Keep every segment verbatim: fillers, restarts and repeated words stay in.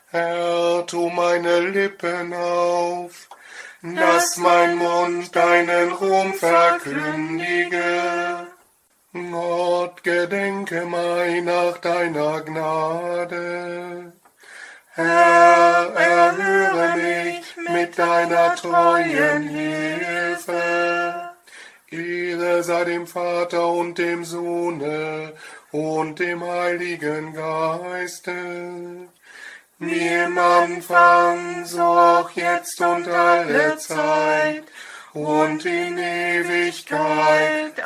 Herr, tu meine Lippen auf, dass mein Mund deinen Ruhm verkündige. Gott, gedenke mein nach deiner Gnade. Herr, erhöre mich mit deiner treuen Hilfe. Ehre sei dem Vater und dem Sohne und dem Heiligen Geiste, wie im Anfang, so auch jetzt und alle Zeit und in Ewigkeit.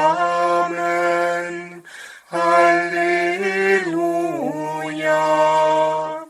Amen. Halleluja.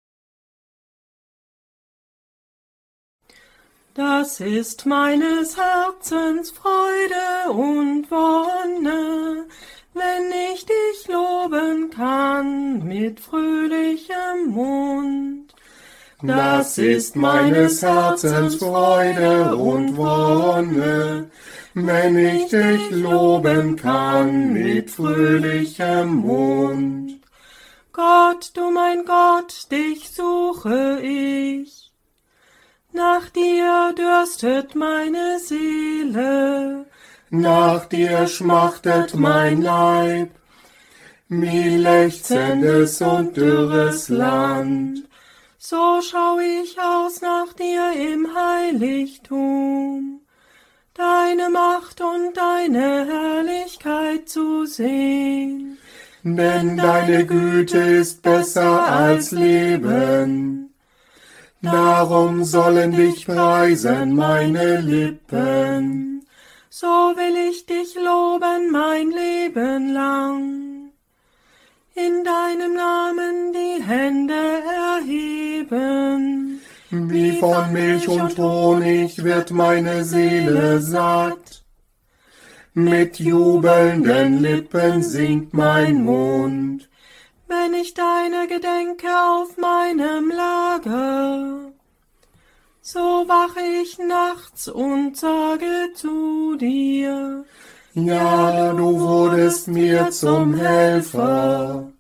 Das ist meines Herzens Freude und Wonne, wenn ich dich loben kann mit fröhlichem Mund. Das ist meines Herzens Freude und Wonne, wenn ich dich loben kann mit fröhlichem Mund. Gott, du mein Gott, dich suche ich. Nach dir dürstet meine Seele, nach dir schmachtet mein Leib, wie lechzendes und dürres Land. So schau ich aus nach dir im Heiligtum, deine Macht und deine Herrlichkeit zu sehen. Denn deine Güte ist besser als Leben. Darum sollen dich preisen meine Lippen. So will ich dich loben mein Leben lang. In deinem Namen die Hände erheben. Wie von Milch und Honig wird meine Seele satt. Mit jubelnden Lippen singt mein Mund. Wenn ich deine gedenke auf meinem Lager, so wache ich nachts und sage zu dir, ja, du wurdest mir zum Helfer.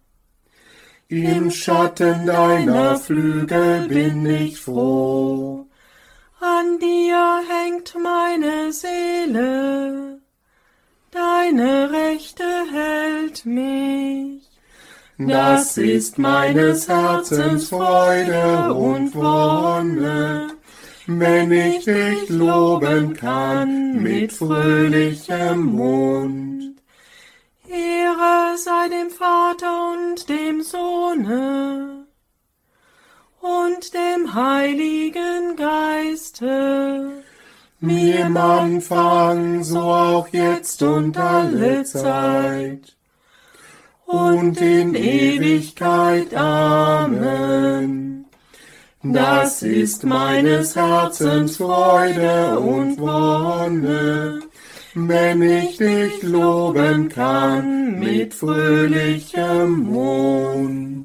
Im Schatten deiner Flügel bin ich froh. An dir hängt meine Seele, deine Rechte hält mich. Das ist meines Herzens Freude und Wonne, wenn ich dich loben kann mit fröhlichem Mund. Ehre sei dem Vater und dem Sohne und dem Heiligen Geiste, wie im Anfang, so auch jetzt und alle Zeit und in Ewigkeit. Amen. Das ist meines Herzens Freude und Wonne, wenn ich dich loben kann mit fröhlichem Mund.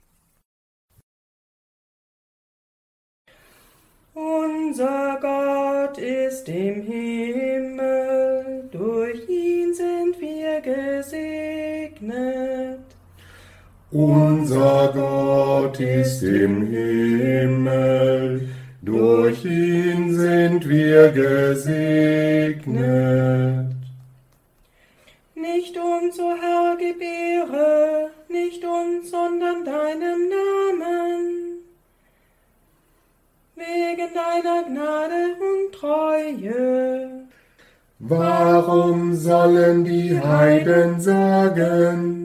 Unser Gott ist im Himmel, durch ihn sind wir gesegnet. Unser Gott ist im Himmel, durch ihn sind wir gesegnet. Nicht uns, o Herr, gib Ehre, nicht uns, sondern deinem Namen, wegen deiner Gnade und Treue. Warum sollen die Heiden sagen,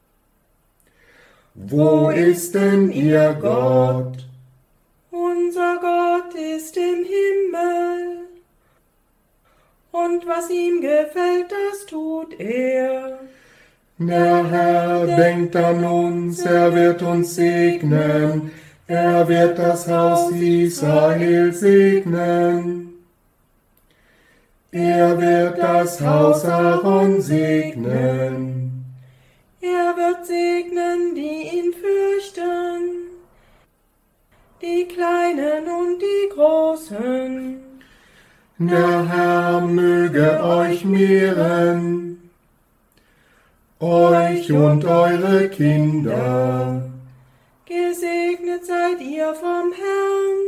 wo ist denn ihr Gott? Unser Gott ist im Himmel, und was ihm gefällt, das tut er. Der Herr denkt an uns, er wird uns segnen, er wird das Haus Israel segnen. Er wird das Haus Aaron segnen. Er wird segnen, die ihn fürchten, die Kleinen und die Großen. Der Herr möge euch mehren, euch und eure Kinder. Gesegnet seid ihr vom Herrn,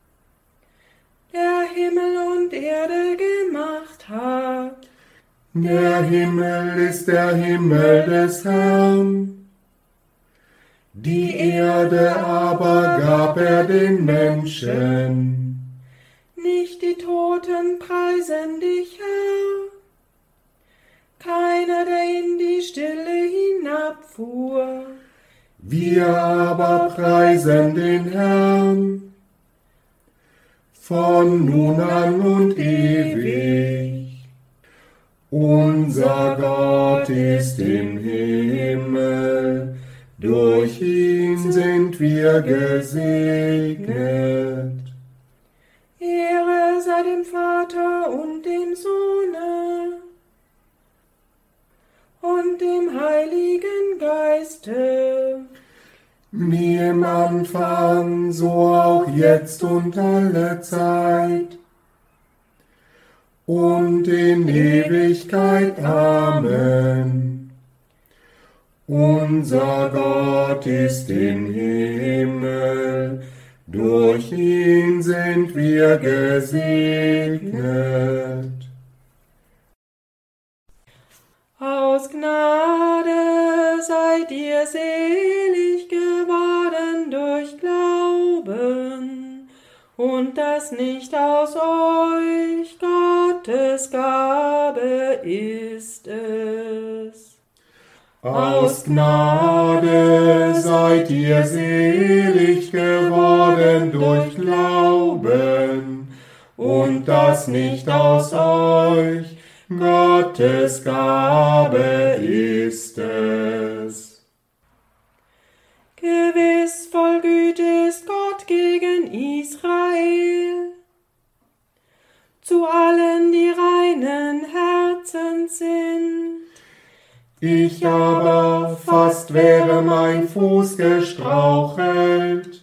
der Himmel und Erde gemacht hat. Der Himmel ist der Himmel des Herrn, die Erde aber gab er den Menschen. Nicht die Toten preisen dich, Herr, keiner, der in die Stille hinabfuhr. Wir aber preisen den Herrn, von nun an und ewig. Unser Gott ist im Himmel, durch ihn sind wir gesegnet. Ehre sei dem Vater und dem Sohne und dem Heiligen Geiste, Wie im Anfang, so auch jetzt und alle Zeit und in Ewigkeit. Amen. Unser Gott ist im Himmel, durch ihn sind wir gesegnet. Aus Gnade seid ihr selig geworden durch Glauben, und das nicht aus euch, Gottes Gabe ist es. Aus Gnade seid ihr selig geworden durch Glauben, und das nicht aus euch, Gottes Gabe ist es. Gewiss voll Güte ist Gott gegen Israel, zu allen, die reinen Herzens sind. Ich aber, fast wäre mein Fuß gestrauchelt,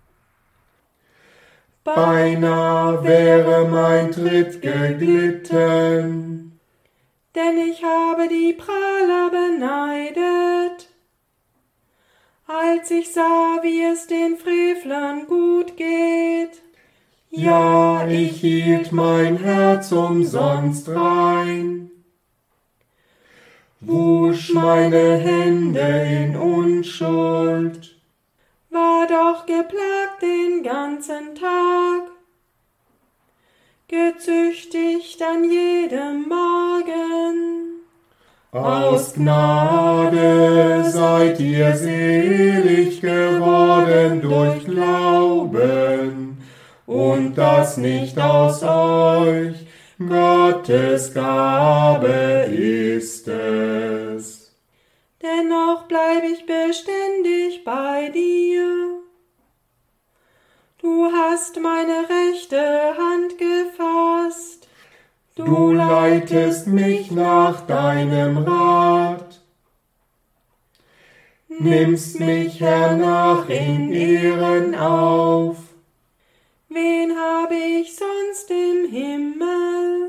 beinahe wäre mein Tritt geglitten. Denn ich habe die Prahler beneidet, als ich sah, wie es den Frevlern gut geht. Ja, ich hielt mein Herz umsonst rein, wusch meine Hände in Unschuld, war doch geplagt den ganzen Tag, gezüchtigt an jedem Morgen. Aus Gnade seid ihr selig geworden durch Glauben, und das nicht aus euch, Gottes Gabe ist es. Dennoch bleib ich beständig bei dir. Du hast meine rechte Hand gefasst. Du leitest mich nach deinem Rat, nimmst mich hernach in Ehren auf. Wen habe ich sonst im Himmel?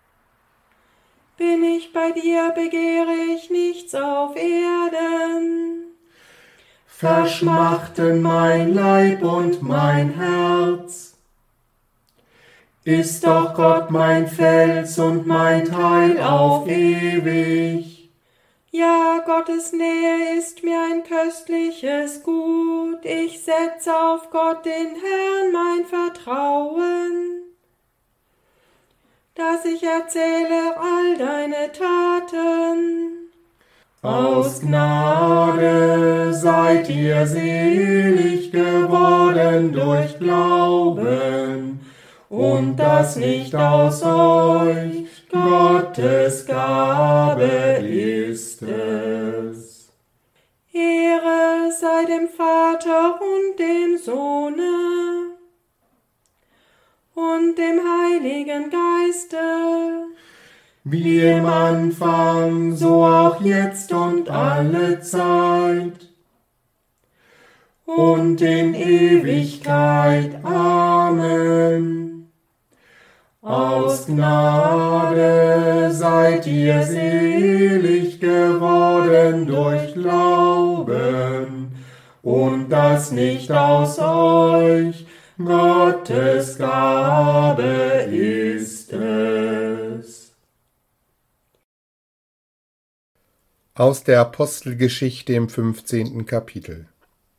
Bin ich bei dir, begehre ich nichts auf Erden. Verschmachten mein Leib und mein Herz, ist doch Gott mein Fels und mein Teil auf ewig. Ja, Gottes Nähe ist mir ein köstliches Gut, ich setze auf Gott den Herrn mein Vertrauen, dass ich erzähle all deine Taten. Aus Gnade seid ihr selig geworden durch Glauben, und das nicht aus euch, Gottes Gabe ist es. Ehre sei dem Vater und dem Sohne und dem Heiligen Geiste, wie im Anfang, so auch jetzt und alle Zeit und in Ewigkeit. Amen. Aus Gnade seid ihr selig geworden durch Glauben, und das nicht aus euch, Gottes Gabe ist es. Aus der Apostelgeschichte im fünfzehnten Kapitel.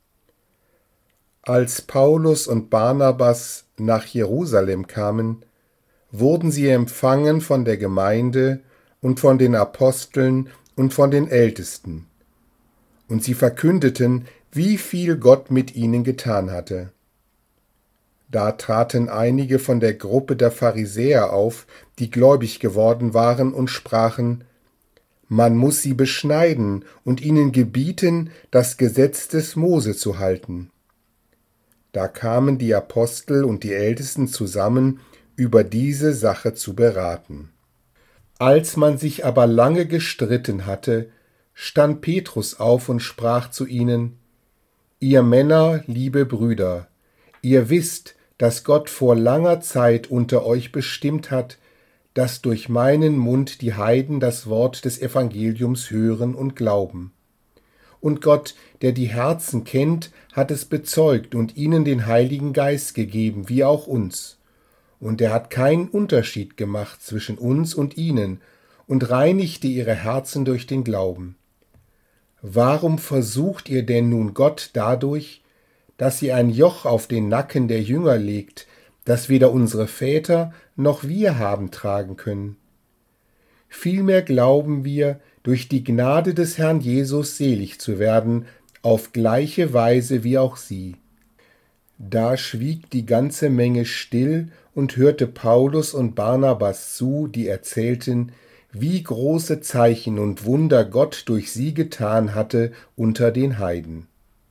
Als Paulus und Barnabas nach Jerusalem kamen, wurden sie empfangen von der Gemeinde und von den Aposteln und von den Ältesten. Und sie verkündeten, wie viel Gott mit ihnen getan hatte. Da traten einige von der Gruppe der Pharisäer auf, die gläubig geworden waren, und sprachen: Man muss sie beschneiden und ihnen gebieten, das Gesetz des Mose zu halten. Da kamen die Apostel und die Ältesten zusammen, über diese Sache zu beraten. Als man sich aber lange gestritten hatte, stand Petrus auf und sprach zu ihnen: Ihr Männer, liebe Brüder, ihr wisst, dass Gott vor langer Zeit unter euch bestimmt hat, dass durch meinen Mund die Heiden das Wort des Evangeliums hören und glauben. Und Gott, der die Herzen kennt, hat es bezeugt und ihnen den Heiligen Geist gegeben, wie auch uns. Und er hat keinen Unterschied gemacht zwischen uns und ihnen und reinigte ihre Herzen durch den Glauben. Warum versucht ihr denn nun Gott dadurch, dass ihr ein Joch auf den Nacken der Jünger legt, das weder unsere Väter noch wir haben tragen können? Vielmehr glauben wir, durch die Gnade des Herrn Jesus selig zu werden, auf gleiche Weise wie auch sie. Da schwieg die ganze Menge still und hörte Paulus und Barnabas zu, die erzählten, wie große Zeichen und Wunder Gott durch sie getan hatte unter den Heiden.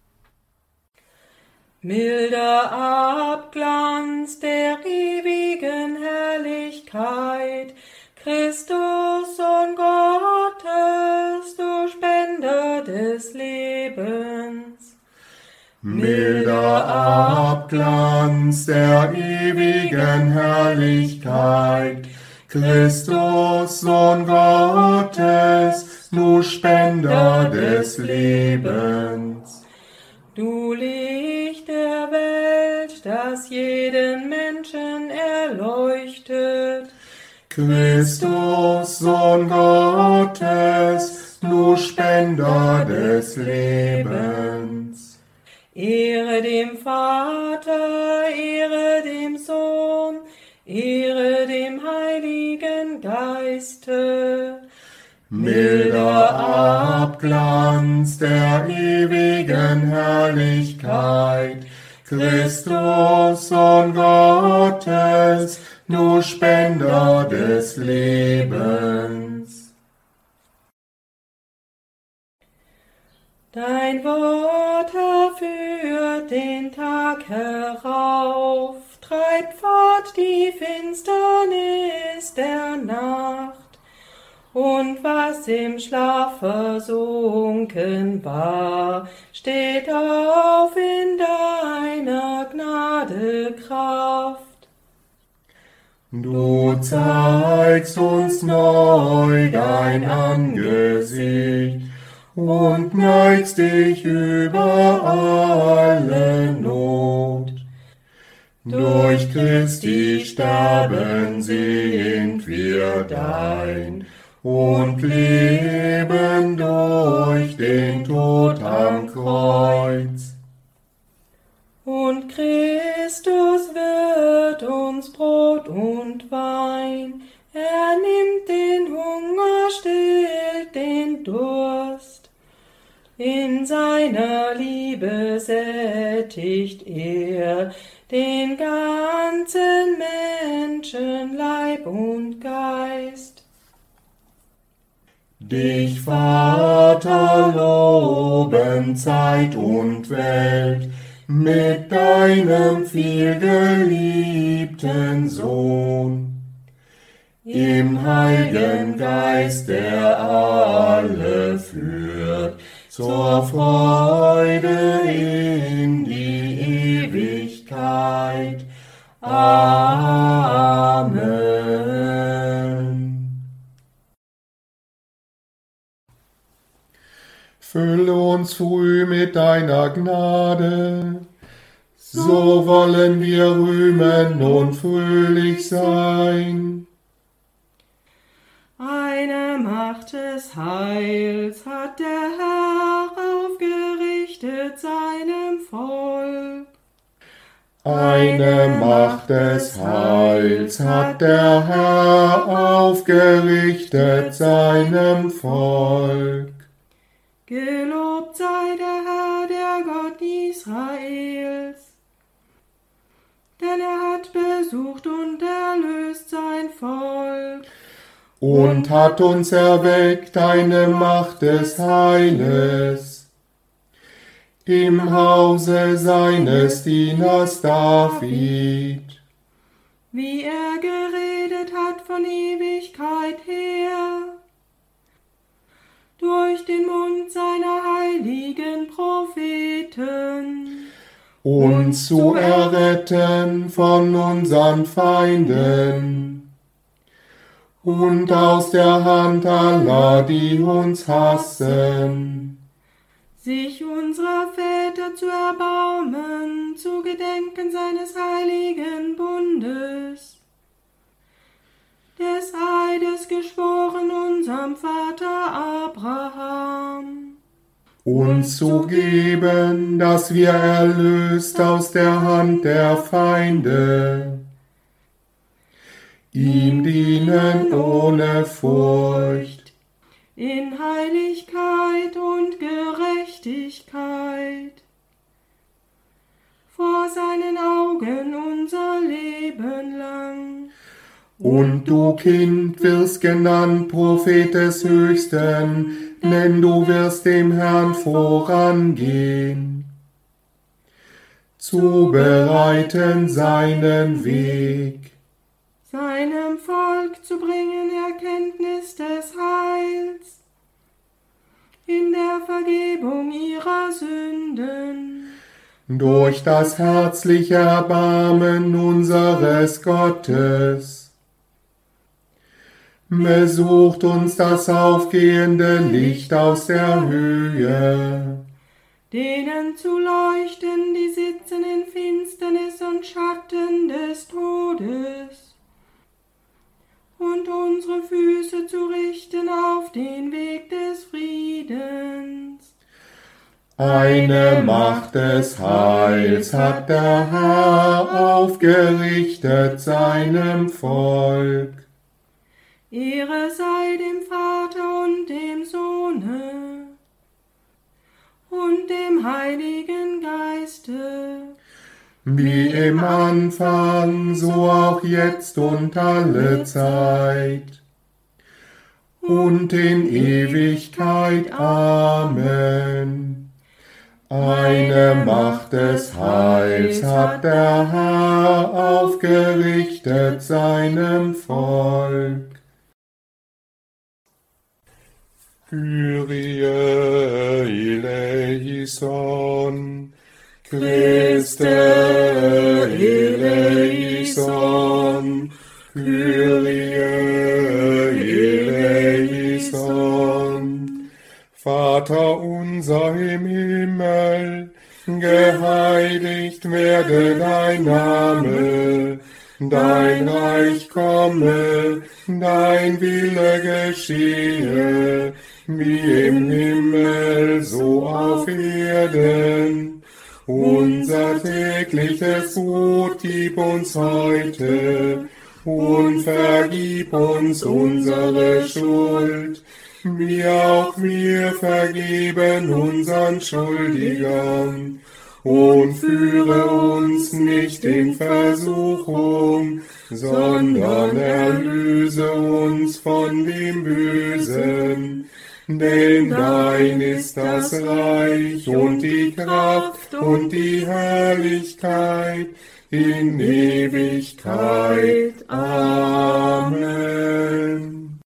Milder Abglanz der ewigen Herrlichkeit, Christus, Sohn Gottes, du Spender des Lebens. Milder Abglanz der ewigen Herrlichkeit, Christus, Sohn Gottes, du Spender des Lebens. Du Licht der Welt, das jeden Menschen erleuchtet, Christus, Sohn Gottes, du Spender des Lebens. Ehre dem Vater, Ehre dem Sohn, Ehre dem Heiligen Geiste. Milder Abglanz der ewigen Herrlichkeit, Christus, Sohn Gottes, du Spender des Lebens. Dein Wort erführt den Tag herauf, treibt fort die Finsternis der Nacht. Und was im Schlaf versunken war, steht auf in deiner Gnade Kraft. Du zeigst uns neu dein Angesicht und neigst dich über alle Not. Durch Christi Sterben sind wir dein und leben durch den Tod am Kreuz. Und Christus wird uns Brot und Wein, er nimmt den Hunger, stillt den Durst. In seiner Liebe sättigt er den ganzen Menschen, Leib und Geist. Dich, Vater, loben Zeit und Welt mit deinem vielgeliebten Sohn. Im Heiligen Geist, der alle führt, zur Freude in die Ewigkeit. Amen. Fülle uns früh mit deiner Gnade. So wollen wir rühmen und fröhlich sein. Eine Macht des Heils hat der Herr aufgerichtet seinem Volk. Eine Macht des Heils hat der Herr aufgerichtet seinem Volk. Gelobt sei der Herr, der Gott Israels, denn er hat besucht und erlöst sein Volk. Und hat uns erweckt eine Macht des Heiles im Hause seines Dieners David, wie er geredet hat von Ewigkeit her, durch den Mund seiner heiligen Propheten, uns zu erretten von unseren Feinden und aus der Hand aller, die uns hassen, sich unserer Väter zu erbarmen, zu gedenken seines heiligen Bundes, des Eides geschworen unserem Vater Abraham, uns zu geben, dass wir erlöst aus der Hand der Feinde ihm dienen ohne Furcht, in Heiligkeit und Gerechtigkeit, vor seinen Augen unser Leben lang. Und du, Kind, wirst genannt Prophet des Höchsten, denn du wirst dem Herrn vorangehen, zu bereiten seinen Weg, seinem Volk zu bringen Erkenntnis des Heils, in der Vergebung ihrer Sünden, durch das herzliche Erbarmen unseres Gottes. Besucht uns das aufgehende Licht aus der Höhe, denen zu leuchten, die sitzen in Finsternis und Schatten des Todes, und unsere Füße zu richten auf den Weg des Friedens. Eine Macht des Heils hat der Herr aufgerichtet seinem Volk. Ehre sei dem Vater und dem Sohne und dem Heiligen Geiste, wie im Anfang, so auch jetzt und alle Zeit und in Ewigkeit. Amen. Eine Macht des Heils hat der Herr aufgerichtet seinem Volk. Kyrie eleison, Christe eleison, Kyrie eleison. Vater unser im Himmel, geheiligt werde dein Name, dein Reich komme, dein Wille geschehe, wie im Himmel, so auf Erden. Unser tägliches Brot gib uns heute und vergib uns unsere Schuld, wie auch wir vergeben unseren Schuldigern. Und führe uns nicht in Versuchung, sondern erlöse uns von dem Bösen. Denn dein ist das Reich und die Kraft und die Herrlichkeit in Ewigkeit. Amen.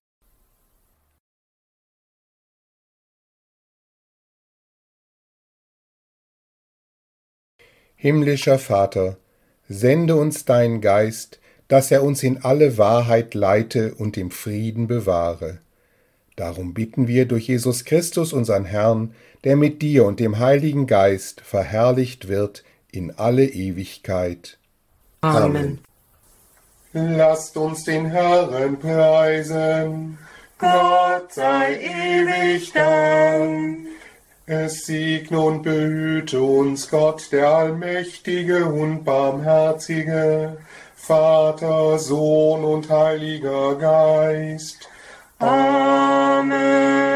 Himmlischer Vater, sende uns deinen Geist, dass er uns in alle Wahrheit leite und im Frieden bewahre. Darum bitten wir durch Jesus Christus, unseren Herrn, der mit dir und dem Heiligen Geist verherrlicht wird in alle Ewigkeit. Amen. Lasst uns den Herrn preisen. Gott sei ewig Dank. Es segne und behüte uns Gott, der Allmächtige und Barmherzige, Vater, Sohn und Heiliger Geist. Amen.